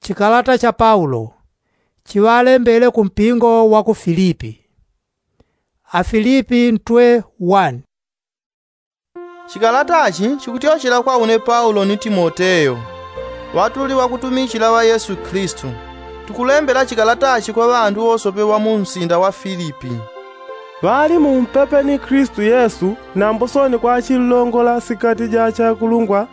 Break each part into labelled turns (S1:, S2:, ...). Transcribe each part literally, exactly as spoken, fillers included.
S1: Chikalata cha Paulo chiwalembele ku mpingo wa ku Filipi. Afilipi ntwe one.
S2: Chikalatachi chikutiochera kwa une Paulo ni Timoteyo, watuli wakutumikira wa Yesu Kristu. Tukulembera chikalatachi kwa bandu osopewa mu mzinda wa Filipi.
S3: Bali mumpepe ni Kristu Yesu na mbosoni kwa chilongola sikati ja chakulungwa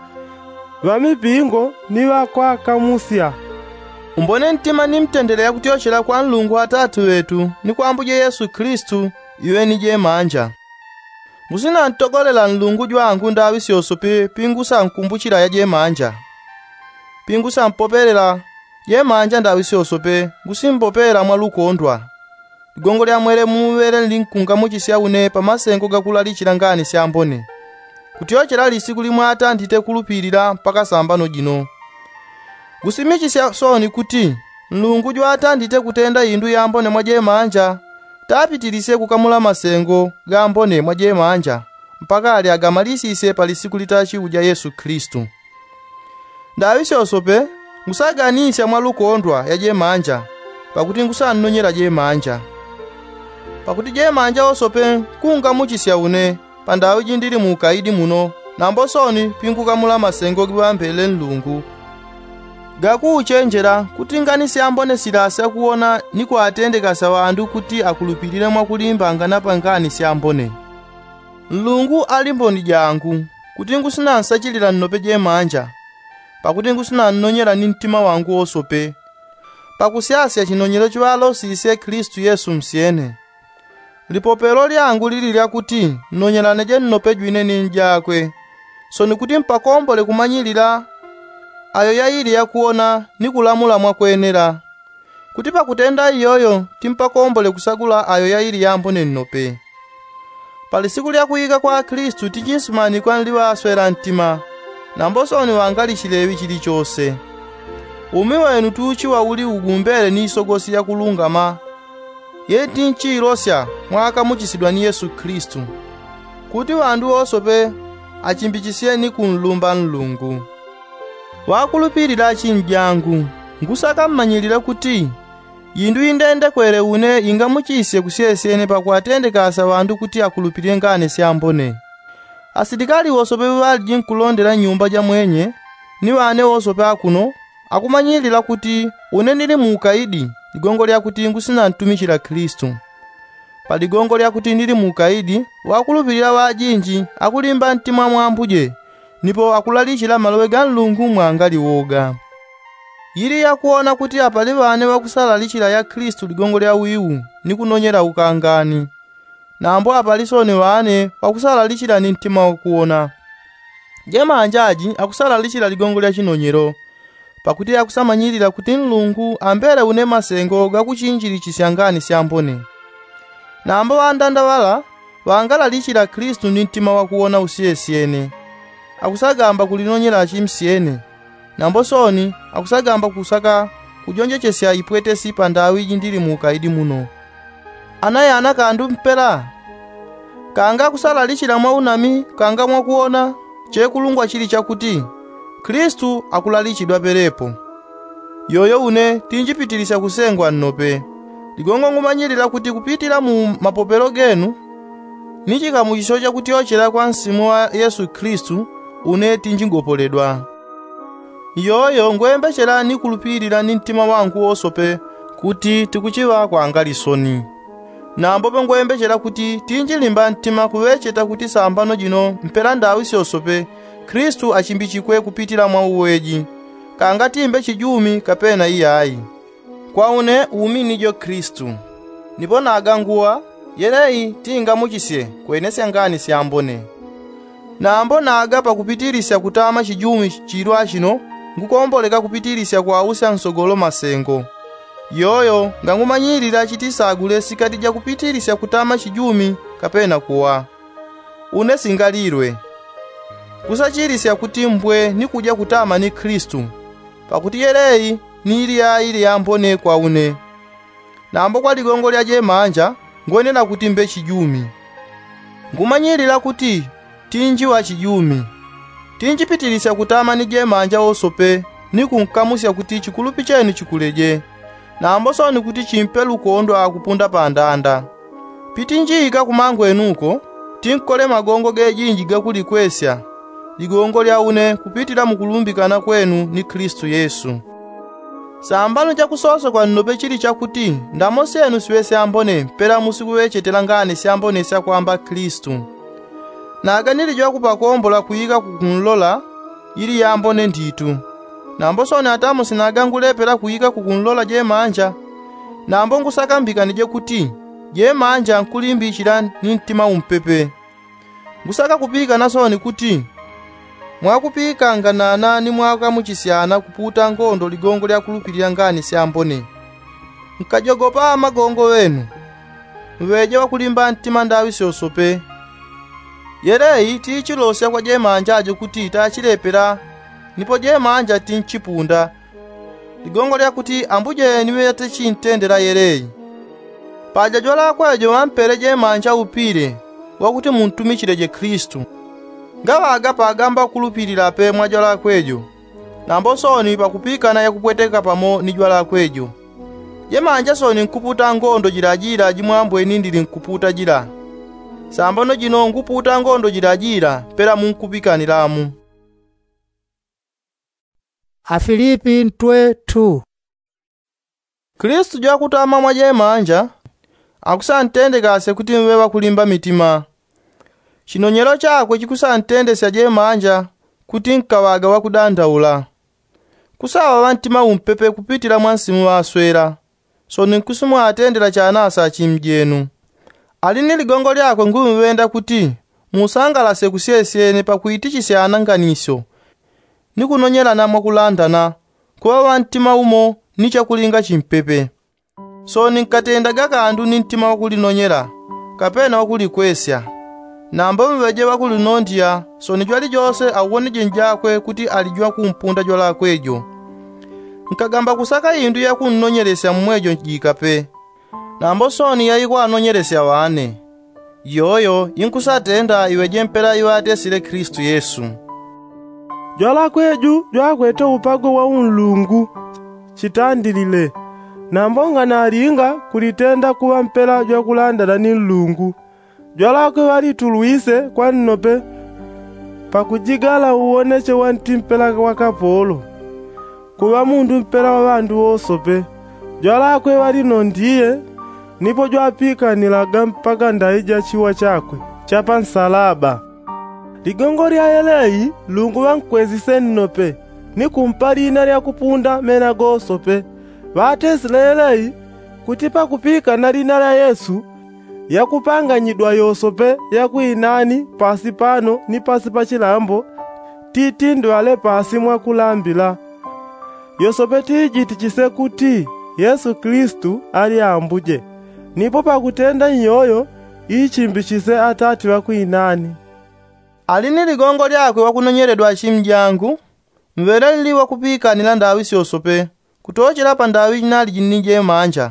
S3: bamipingo ni wakwa kamusia.
S2: Umbone ntima ni mtendelea kutiochera kwa Mulungu Atatu wetu ni kwa Ambuye Yesu Kristu iwe ni jemanja. Musina ntogolela Mulungu jwangu ndawisi osope pingusa nkumbuchira ya jemanja. Pingusa mpoperera jemanja ndawisi osope ngusimpopera mwalukondwa. Ligongo lya mwere muwere linkunga muchisia une pamasengo gakulalichira ngani syambone. Kutiochera lisiku limwe ata ndite kulupirira mpaka sambano jino. Gusimichisia soni kuti Mulungu jwata ndite kutenda indu yambone mwajemanja. Tapitirise kukamula masengo gambone mwajemanja mpaka ali agamalisise palisiku litachi uja Yesu Kristu. Ndawisi osope ngusaganisha mwalukondwa ya jemanja pakuti ngusanonyera jemanja. Pakuti jemanja osope kunga muchisia une pandawi jindiri mukaidi muno nambosoni pinkukamula masengo giwambele Mulungu. Gakuchenjera kuti ngani syambone silasa kuona niko atendekasa wandu kuti akulupirire mwakulimbanga napangani syambone. Mulungu ali mboni jangu kuti ngusina nsachilira nnope jemanja pakuti ngusina nnonyera ni mtima wangu osope pakusyasya chinonyero chiwalo sise Kristu Yesu msiene. Lipopero lyangu lili lya kuti nnonyerane je nnope jwine ninjakwe so nikuti mpakombole kumanyilira ayo yaili ya kuona ni kulamula mwakwenera kuti pakutenda iyoyo timpakombole kusagula ayo yaili yambone nnope. Palisiku lya kuyika kwa Kristu tichinsimani kwa nliwa aswera ntima nambosoni wangalichilewi chili chose. Umi wenu tuchi wa uli ugumbele ni isogosi ya kulungama yeti nchilosya mwaka muchisidwa ni Yesu Kristu kuti wandu osope achimbichisie ni kunlumba Mulungu. Wakulupirira chinjangu ngusaka mmanyilira kuti yindu indende kwere une inga muchise kusyesene pakuatendekasa wandu kuti akulupirire ngane syambone. Asilikali wosope bali jinkulondera nyumba ja mwenye ni wane wosope akuno akumanyilira kuti une nili mukaidi ligongo lya kuti ngusina ntumikira Kristu. Pa ligongo lya kuti nili mukaidi wakulupirira wajinji akulimba ntima mwambuje nipo akulalichira malowe ga Mulungu mwangali woga. Yili ya kuona kuti apali bane wakusalalichira ya Kristu ligongo lya wiwu ni kunonyera ukangani. Nambo apalisoni wane wakusalalichira ni ntima wakuona. Jemanjaji akusalalichira ligongo lya chinonyero pakuti akusamanyilira kuti Mulungu ambere une masengo gakuchinjiri chisyangani syambone. Nambo wandandawala wangalalichira Kristu ni ntima wakuona usiyesiene. Akusagamba kulinonyera chimsiene nambosoni akusagamba kusaka kujonjechesya ipwetesi pandawi jindiri mukaidi muno. Anaye anakandu mpera kanga kusalalichira mwaunami kanga mwakuona chekulungwa chili chakuti Kristu akulalichidwa perepo. Yoyo une tinjipitilisa kusengwa nnope ligongo ngumanyilira kuti kupitira mu mapopero genu nichika muchisho chakuti ochera kwa nsimu wa Yesu Kristu une tinjingopoledwa. Yoyo ngwembechera ni kulupirira ni ntima wangu osope kuti tikuchiwa kwa angalisoni. Nambo ngwembechera kuti tinjilimba ntima kuwecheta kuti sambano jino mpera ndawisi osope Kristu achimbichikwe kupitira mwa uweji kanga timbe chijumi kapena iyayi. Kwa une umi nijo Kristu nipona aganguwa yerei tinga muchisye kwenesya ngani syambone. Nambo naga pakupitirisya kutama chijumi chilwa chino ngukomboleka kupitirisya kwa usya nsogolo masengo. Yoyo ngangumanyilira chitisagule sikati ja kupitirisya kutama chijumi kapena kuwa. Une singalirwe kusachirisya kuti mbwe ni kuja kutama ni Kristu pakuti yerei ni ili ya ili yambone kwa une. Nambo kwa ligongo lya jemanja ngonena kuti mbe chijumi. Ngumanyilira kuti tinji wa chijumi tinjipitirisya kutama ni jemanja osope ni kunkamusya kuti chikulupi chenu chikuleje, nambosoni kuti chimpe lukondo akupunda pa ndanda. Pitinjika kumango enuko, tinkole magongo gejinji gakulikwesya, ligongo lya une kupitira mukulumbikana kwenu ni Kristu Yesu. Sambano chakusoso kwa nnope chili chakuti, ndamose enu siwese ambone, pera musiku wechetela ngane siambone sya kwamba Kristu. Na aganili jwa kupakombola kuyika kukunlola, ili yambone nditu. Nambosoni atamo sinagangulepera kuyika kukunlola je manja. Nambo ngusakambika nije kuti, je manja nkulimbikira ni mtima umpepe. Ngusaka kupika nasoni kuti, mwakupika nganana ni mwaka muchisyana kuputa ngondo ligongo lya kulupilira ngani siambone. Nkajogopa magongo wenu, mweje wakulimba mtima ndawi siosope. Yereyi tichilosya kwa je manja ajo kuti itachilepera, nipo je manja tinchipunda. Ligongo lya kuti ambuje niwe yate chintendera yereyi. Paja jola kwejo wampere je manja upire, wakuti muntumikire je Kristu. Ngawa agapa agamba kulupilira pe mwajola kwejo. Nambosoni pakupika na yakupweteka pamo ni jwala kwejo. Je manja soni nkuputa ngondo jirajira jimwambwe nindiri nkuputa jira. Sambono jino nkuputa ngondo jirajira pera munkupikaniramu.
S1: Afilipi ntwe tu.
S2: Kristu jwa kutama mwa je manja, akusantendekase kuti mwewa kulimba mitima. Chinonyero chakwe chikusantendesya je manja kuti nkawaga wakudandaula. Kusawa wantima umpepe kupitira mwansimu waswera, so ninkusumu atendera chanasa chimjenu. Alini ligongo lyako ngumwenda kuti musangalase kusyesyene pakuitichisyana nganisyo, nikunonyera namwa kulandana, kuwa wantima umo nicha kulinga chimpepe. So ninkatenda gakandu ni ntima wakulinonyera, kapena wakulikwesya. Nambo mweje wakulinondya, so nijwali jose awone jenjakwe kuti alijwa kumpunda jwala kwejo. Nkagamba kusaka indu ya kunonyeresya mwejo jikape. Nambo soni ya ikuwa anonyeresya wane. Yoyo, inkusatenda iwe jempera iwate sile Kristu Yesu.
S3: Jwala kweju, jwa kwete upago wa unlungu, chitandilile. Nambonga naringa kulitenda kuwa mpela jwa kulandana ni nlungu. Jwala kwe wali tuluise kwa nnope, pakujigala uoneche wanti mpela wakapolo. Kuwa mundu mpela wa bandu osope. Jwala kwe wali nondiye, nipo jwa pika nilaga mpaka ndaija chiwa chakwe, chapa nsalaba. Ligongo lya yeleyi, lungu wankwezise nnope, ni kumpali ina lya kupunda mena gosope. Vatesile yeleyi, kutipa kupika na lina la Yesu, ya kupanganyidwa yosope ya kuinani pasi pano ni pasi pachilambo, titindo ale pasi mwa kulambila. Yosope tijiti chise kuti Yesu Kristu ali ambuje, nipo pakutenda nyoyo ichimbichise atati wa kuinani.
S2: Alini ligongo lyakwe wakunonyeredwa chimjangu, mwere lili wakupika nila ndawi siosope, kutochela pa ndawi nali jinije manja.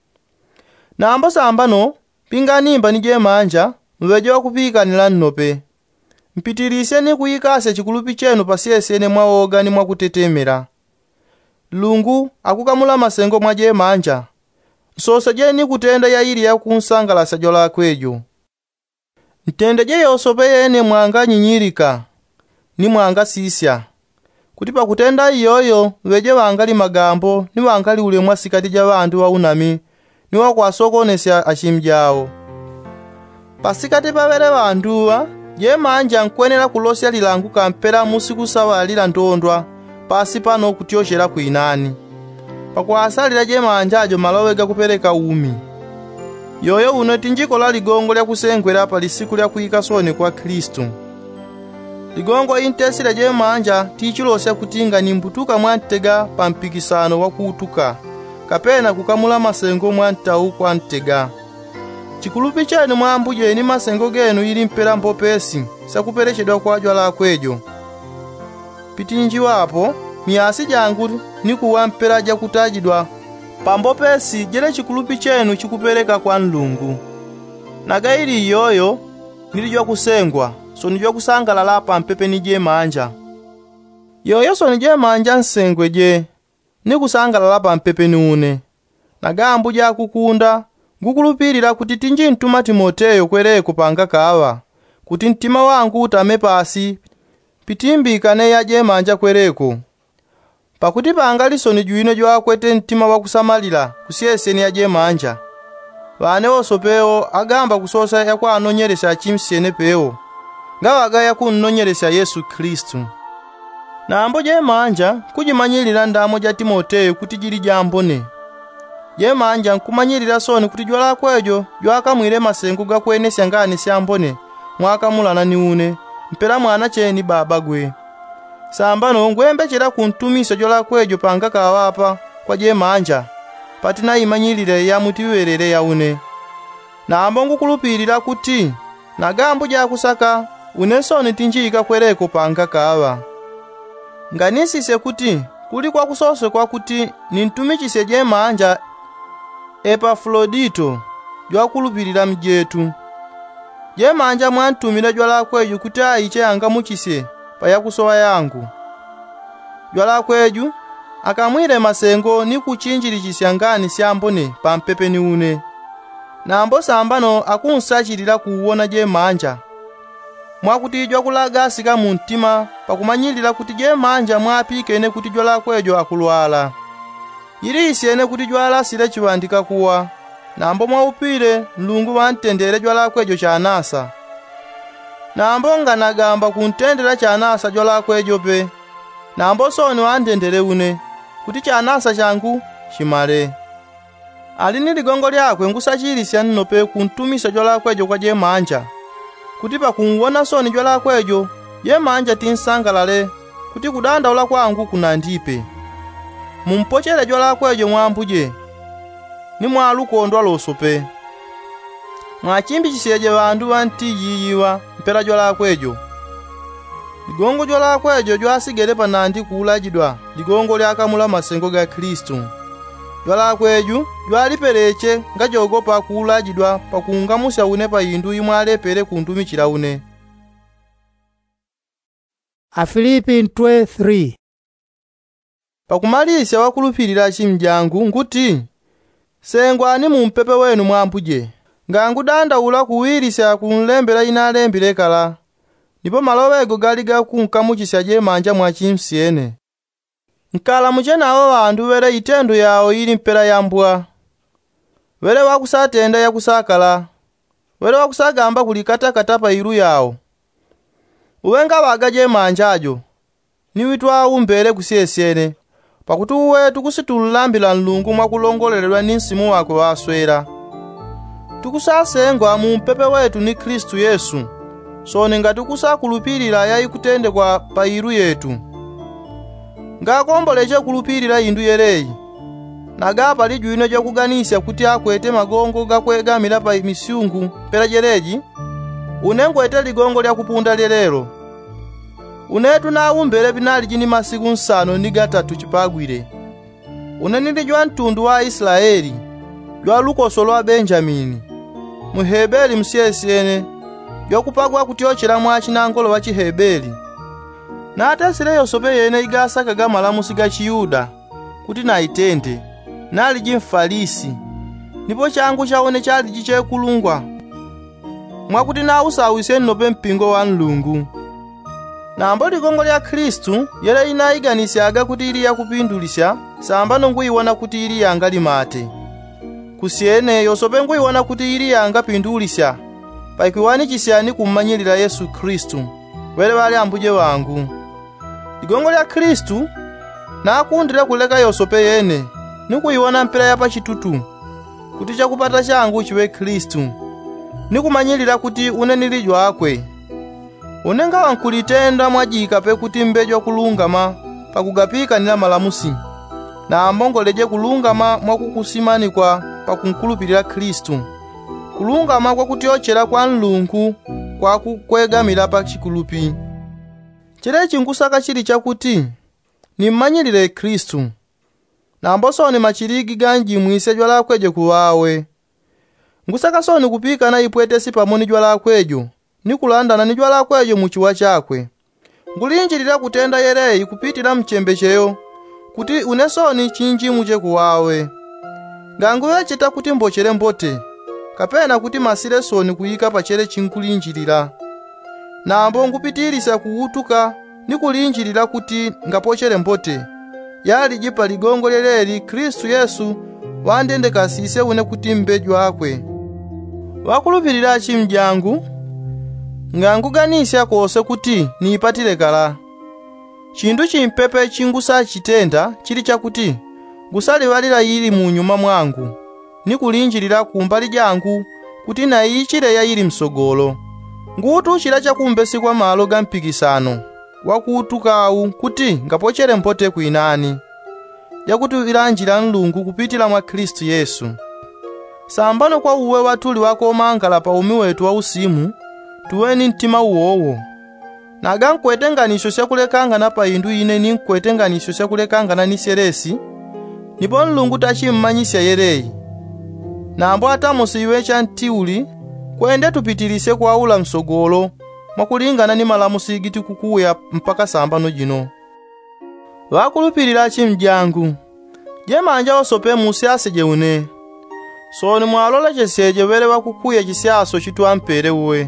S2: Na ambo sambano, pinga nimba nije manja, mweje wakupika nila nnope. Mpitirise ni kuyikase chikulupi chenu pasyesene mwaoga ni mwakutetemera. Lungu akukamula masengo mwaje manja, sosa je ni kutenda ya ili ya kunsangalasa jola kwejo. Ntende je yosope yene mwanga nyinyirika, ni mwanga sisya. Kutipa kutenda iyoyo, weje wangali magambo, ni wangali ule mwasikati ja wandu wa unami, ni wakwasokonesya achimjao. Pasikati pavere wanduwa, je manja nkwenera kulosya lilangu kampera musiku sawa lila ndondwa, pasi pano kutioshera kuinani. Pakwasalira je manja ajo malowega kupereka umi. Yoyo uno tinjiko la ligongo lya kusengwera pa lisiku lya kuyika soni kwa Kristu. Ligongo intesile je manja tichilosya kutinga nimbutuka mwantega pa mpikisano wakuutuka, kapena kukamula masengo mwantau kwa ntega. Chikulupi chenu mwambuje ni masengo genu ili mpera mpopesi, sakupereshedwa kwa jwala kwejo. Pitinji wapo, miasi jangu ni kuwa mpera ja kutajidwa, pambopesi jele chikulupi chenu chikupereka kwa nlungu. Nagairi yoyo, nilijwa kusengwa, so nilijwa kusangalala pa mpepe nije manja. yoyoso nije manja nsengwe je nikusangalala pa mpepeni une nagambo ja kukunda ngukulupirira kuti tinji ntuma Timoteyo kwereko panga kawa kuti mtima wangu utame pasi pitimbikane yaje manja kwereko pakuti panga lisoni juino jwakwete mtima wakusamalira kusiyeseni yaje manja vane osopewo agamba kusosa yakwa anonyeresa chimsene pewo ngawaga yakunnonyeresa Yesu Kristu nambo je manja kujimanyirira ndamo ja Timoteyo kuti jili jambone je manja nkumanyirira soni kuti jwala kwejo jwakamwire masengo gakwenesya ngani syambone mwakamulana ni une mpera mwana cheni baba gwe sambano ngwembechera kuntumisa jwala kwejo panga kawapa kwa je manja patina imanyirire ya mutiwerere ya une nambo ngukulupirira kuti nagambo ja kusaka une soni tinjika kwereko panga kawa nganisise kuti kuli kwa kusose kwa kuti nintumikise je manja Epafrodito jwakulupirira mjetu je manja mwantumira jwala kweju kuti aiche anga mukise pa yakusowa yangu jwala kweju akamwire masengo ni kuchinjirikisya ngani syambone pa mpepeni une nambo sambano akunsachirira kuwona je manja mwakuti jwakulaga sika muntima pakumanyirira kuti je manja mwapikene kuti jwala kwejo akulwala yiri isyene kuti jwala sile chiwandika kuwa nambo mwaupire Mulungu wantendere jwala kwejo chanasa nambo nganagamba kuntendera chanasa jwala kwejo pe nambo soni wantendere une kuti chanasa changu chimale alini ligongo lyakwe ngusachirisya nno pe kuntumisa jwala kwejo kwa je manja kuti pakuwona soni jwala kwejo je manja tinsangalale kuti kudandaula kwangu kunandipe mumpochere jwala kwejo mwambuje ni mwalukondwa losope mwachimbikisyeje bandu banti yiyiwa mpera jwala kwejo ligongo jwala kwejo jwasigere panandi kuulajidwa ligongo lyakamula masengo ga Kristu jwala kweju jwalipereche nga jogopa kuulajidwa pakungamusya une pa yindu imwalepere kuntumikira une.
S1: Afilipi ntwe three.
S2: Pakumalisya wakulupirira chimjangu nguti sengwani mumpepe wenu mwambuje ngangu dandaula kuwirisya kunlembera inalembire kala nipo malowego gali gakunkamukisya je manja mwa chimsyene nkala muchena awo bandu were itendo yawo ili mpera yambwa were wakusatenda yakusakala were wakusagamba kulikata katapa iru yawo uwenga wagaje manjajo ni witwa umbere kusyesene pakuti uwe tukusitulambila Mulungu mwakulongolelwa ni nsimu wako waswera tukusasengwa mu mpepe wetu ni Kristu Yesu sone nga tukusakulupirira yayi kutende kwa pairu yetu ngakomboleje kulupirira indu yereyi nagapa lijuino ja kuganisya kuti akwete magongo gakwegamira pa misyungu pera jereji unengwete ligongo lya kupunda lelero unetu na umbere binali jini masiku nsano ni gatatu chipagwire unenili jwa ntundu wa Israeli jwa lukoso lwa Benjamini muhebeli msyesene jwa kupagwa kutiochera mwachi na ngolo wa chihebeli na atesile yosope yene igasaka gamalamusi ga Chiyuda kuti na itende nali jimfalisi nipo changu chaone chali jiche kulungwa mwakuti na usawise nnope mpingo wa Mulungu nambo ligongo lya Kristu yele inaiganisyaga kuti ili yakupindulisya sambano nguiwona kuti ili yanga limate kusyene yosope nguiwona kuti ili yanga pindulisya paikiwani chisyani kummanyirira Yesu Kristu wele wale ambuje wangu ligongo lya Kristu nakundira kuleka yosope yene nikuiwona mpera yapa chitutu kuti chakupata changu chiwe Kristu nikumanyirira kuti unenilijwa akwe unenga wankulitenda mwajika pe kuti mbejwa kulungama pakugapika nila malamusi na amongoleje kulungama mwakukusimanikwa pakunkulupirira Kristu kulungama kwa kutiochera kwa Mulungu kwa kukwegamira pa chikulupi chirechi ngusaka chili chakuti nimmanyirire Kristu nambo soni machirigi ganji mwise jwala kweje kuwawe ngusaka soni kupika na ipwete si pamoni jwala kwejo ni kulandana ni jwala kwejo muchiwa chakwe ngulinjilira kutenda yereyi kupitira mchembecheyo kuti unesoni chinjimu chekuwawe. Nganguyo chita kuti mbochere mbote kapena kuti masire soni kuyika pachere chinkulinjilira. Nambo ngupitirisa kuutuka ni kulinjilira kuti ngapochere mbote yali jipa ligongo leleli Kristu Yesu wandendekasise une kuti mbejwa akwe. Wakulupirira chimjangu nganguganisya kose kuti niipatire kala. Chindu chimpepe chingusa chitenda chili chakuti gusaliwalira yili mu nyuma mwangu ni kulinjilira kumbali jangu kuti na ichire ya yili msogolo. Ngutu chila chakumbesi kwa malo ga mpikisano wakutukawu kuti ngapochere mpote kuinani yakuti ilanjira Mulungu kupitila mwa Kristu Yesu. Sambano kwa uwe watuli wako mangala pa umi wetu wa usimu tuweni ntima uwowo. Naga nkwetenganisho syakulekangana pa indu ine ni nkwetenganisho syakulekangana ni seresi nipo Mulungu tachimmanyisya yereyi. Nambo atamusi iwe cha ntiuli kwende tupitilise kwaula msogolo mwakulingana ni malamusi giti kukuya mpaka sambano jino. Wakulupirira chimjangu je manja osope musi aseje une. Soni mwalola cheseje wele wakukuya chisyaso chituampere uwe.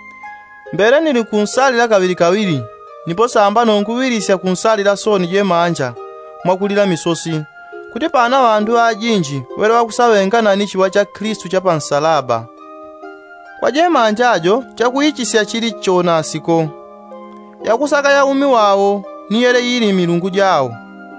S2: Mbere nili kunsalira kawili kawili nipo sambano nkuwirisya kunsalira soni je manja mwakulira misosi kuti pana wandu ajinji wele wakusawengana ni chiwa cha Kristu cha pansalaba. Kwa je manjajo chakuichisya chili chonasiko yakusaka ya umi wawo ni yele yili milungu jawo.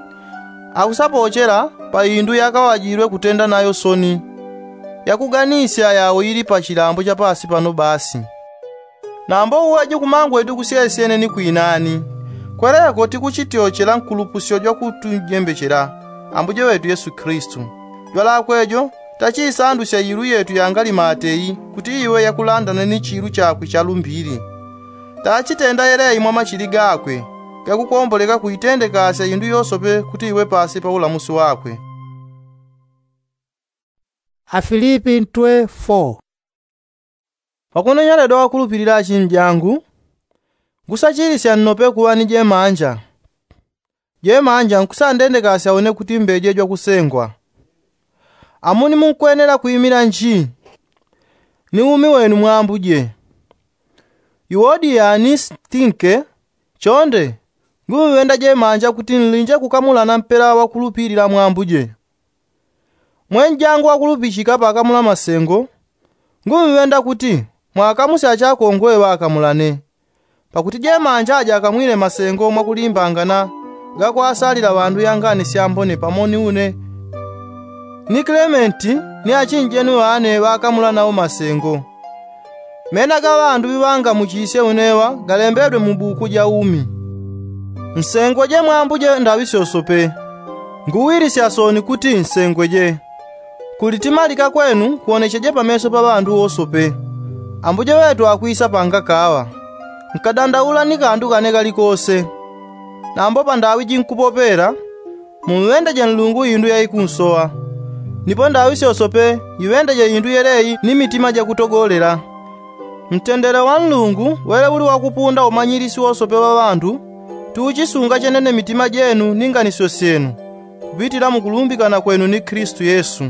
S2: Akusapochera pa indu yakawajirwe kutenda nayo soni yakuganisya yawo ili pa chilambo cha pasi pano basi. Nambo uwaje kumangu edu kusyesene ni kuinani kwereko tikuchityochera nkulupusyo jwa kutujembechera ambuje wetu Yesu Kristu. Jwala kwejo tachisandusya yilu yetu yangali mateyi kuti iwe yakulandana ni chilu chakwe chalumbiri. Tachitenda yereyi mwa machili gakwe gakukomboleka kuitendekasya indu yosope kuti iwe pasi pa ulamusi wakwe.
S1: Afilipi ntwe four.
S2: Pakuno nyaledo wakulupirira chimjangu ngusachirisya nnope kuwa ni je manja. Je manja nkusandendekasya one kuti mbeje jwa kusengwa. Amuni munkwenera kuyimira nji ni umi wenu mwambuje. Iwodi yani stinke chonde ngumiwenda je manja kuti nlinje kukamula na mpera wakulupirira mwambuje. Mwenjangu wakulupichika pakamula masengo ngumiwenda kuti mwakamusa chakongwe wakamulane. Pakuti je manja aja akamwile masengo mwakulimbangana gakwasalira wandu yangani syambone pamoni une ni Clementi ni achinjenu wane wakamula nawo masengo. Mena ga wandu biwanga muchise unewa galembedwe mu buku ja umi. Nsengo je mwambuje ndawisosope. Nguwirisya soni kuti nsengo je. Kulitimalika kwenu kuonecheje pameso pa bandu osope. Ambuje wetu akwisa panga kawa. Nkadandaula ni kandu kane kalikose. Nambo pandawi jinkupopera muwende je Mulungu indu yayikunsowa. Nipo ndawise osope iwende je indu yereyi ni mitima ja kutogolera. Mtendere wa Mulungu wele uli wakupunda umanyirisi osope wa bandu tuchisunga chenene mitima jenu ninganisyo syenu kupitira mukulumbikana kwenu ni Kristu Yesu.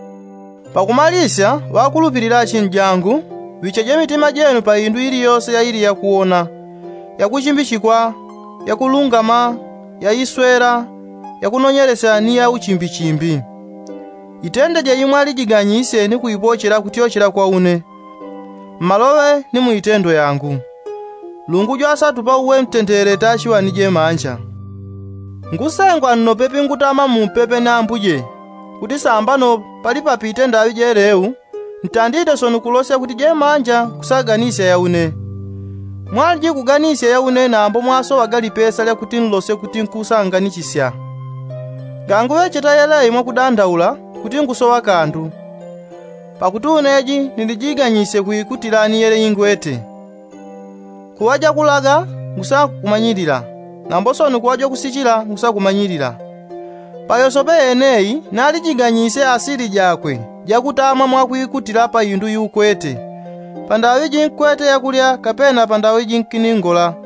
S2: Pakumalisya wakulupirira chimjangu wicheje mitima jenu pa indu ili yose ya ili ya kuona ya kuchimbichikwa ya kulungama ya iswera ya kunonyelesa ni ya uchimbichimbi. Itende je imwali jiganyise ni kuipochera kutyochera kwa une malowe ni muitendo yangu. Lungu jwasatu pa uwe mtendere tachiwa nije manja. Ngusengwa nno pepe ngutama mumpepe na ambuje kuti sambano pali papite ndawi jereu ntandite sonu kulosya kuti je manja kusaganisya yaune. Mwalji kuganisya yaune nambo mwaso wagali pesa lya kuti nlose kuti nkusanganisya. Gangu wecheta yeleyi mwakudandaula kuti nkusowa kandu. Pakuti uneji nilijiganyise kuikutilani yele ingwete. Kuwaja kulaga ngusa kumanyirira nambo sonu kuwaja kusichira ngusa kumanyirira. Payosope eneyi nalijiganyise asili jakwe jakutama mwakuikutila pa indu yukwete. Pandawi jinkwete yakulya kapena pandawi jinkiningola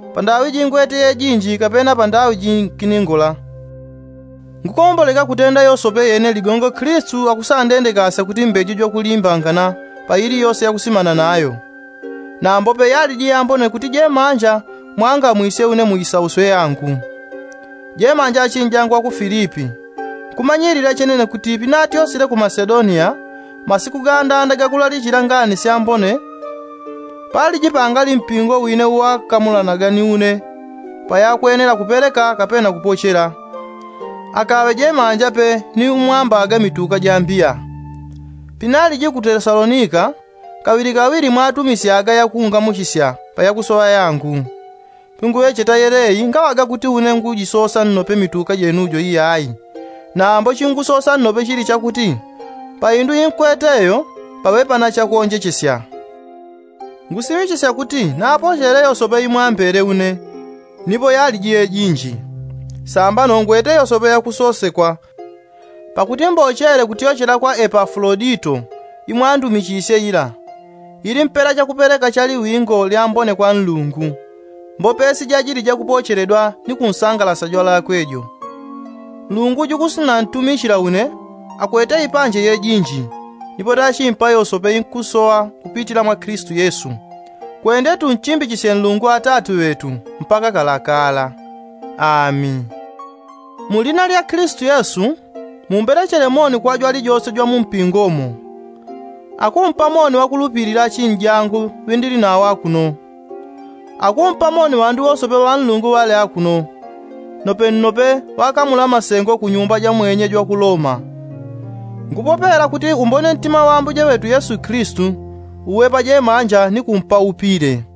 S2: pandawi jingwete yejinji kapena pandawi jinkiningola. Ngukomboleka kutenda yosope yene ligongo Khristu akusandendekasa kuti mbeji jokulimbangana pa iliyonse yakusimana nayo. Na mbope yali jiyambone kuti jemanja mwanga mwise une muyisauswe yangu. Jemanja achinjangwa ku Filipi. Kumanyirira chenene kuti pinati yosile ku Macedonia, masiku gandanda gakulalikira ngani syambone, pali jipangali mpingo wine wakamulanagani une, payakwenera kupereka kapena kupochera. Akawe jemanja pe ni umwambaga mituka jambiya. Pinali je ku Tesalonika, kawiri kawiri mwatumisiaga yakunga muchisya payakusowa yangu. Pinguwe chetayereyi ngawaga kuti une ngujisosa nnope mituka jenujo iyayi. Na ambo chingusosa nnope chili chakuti paindu inkweteyo pawe pana chakonje chisya. Ngusimi chisya kuti napochereyo sope imwambere une nipo yali jiye jinji. Samba nongweteyo sope yakusosekwa pakuti mbochere kutiyochera kwa Epafrodito imwandu michise ila. Ili mpera chakupereka chali wingo lyambone kwa nlungu. Mbopesi jajiri jakupocheredwa ni kunsangalasa jwala kwejo. Lungu jukusina ntumishira une akwete ipanje yejinji. Nipo tachimpa yosope inkusowa kupitila mwa Kristu Yesu. Kwende tunchimbi chise nlungu atatu wetu mpaka kalakala. Amin. Mulina lya Kristu Yesu mumberechere moni kwa jwali jose jwa mumpingomo. Akumpa moni wakulupirira chinjangu windili na wakuno. Akumpa moni wandu wosope wanlungu wale akuno. Nope nope wakamula masengo ku nyumba ja mwenye jwa kuloma. Ngupopera kuti umbone ntima wambu je wetu Yesu Kristu uwepa je manja ni kumpa upire.